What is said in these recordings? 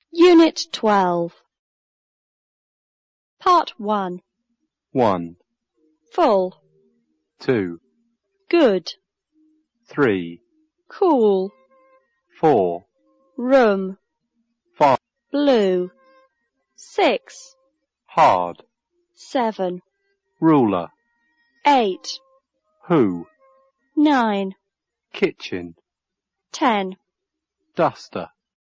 Unit 12. Part 1. 1, Full. 2, Good. 3, Cool. 4, Room. 5, Blue. 6. hard, 7. ruler, 8. who, 9. kitchen, 10. duster.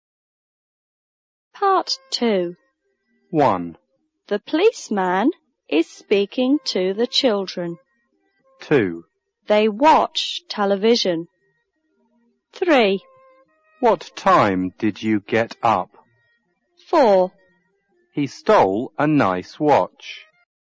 Part 2. 1, The policeman is speaking to the children. 2, They watch television. 3. what time did you get up? 4. He stole a nice watch.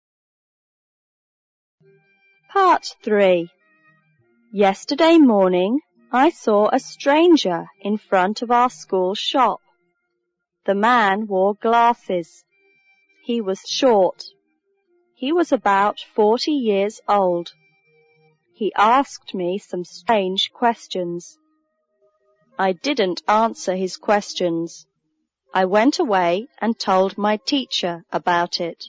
Part 3. Yesterday morning, I saw a stranger in front of our school shop. The man wore glasses. He was short. He was about 40 years old. He asked me some strange questions. I didn't answer his questions. I went away and told my teacher about it.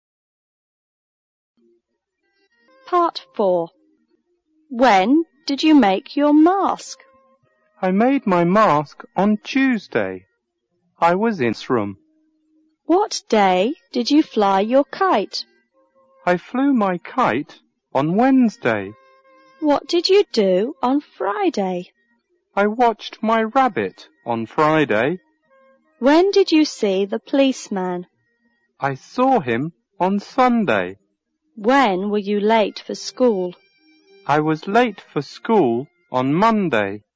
Part 4. When did you make your mask? I made my mask on Tuesday. I was in this room. What day did you fly your kite? I flew my kite on Wednesday. What did you do on Friday? I watched my rabbit on Friday. When did you see the policeman? I saw him on Sunday. When were you late for school? I was late for school on Monday.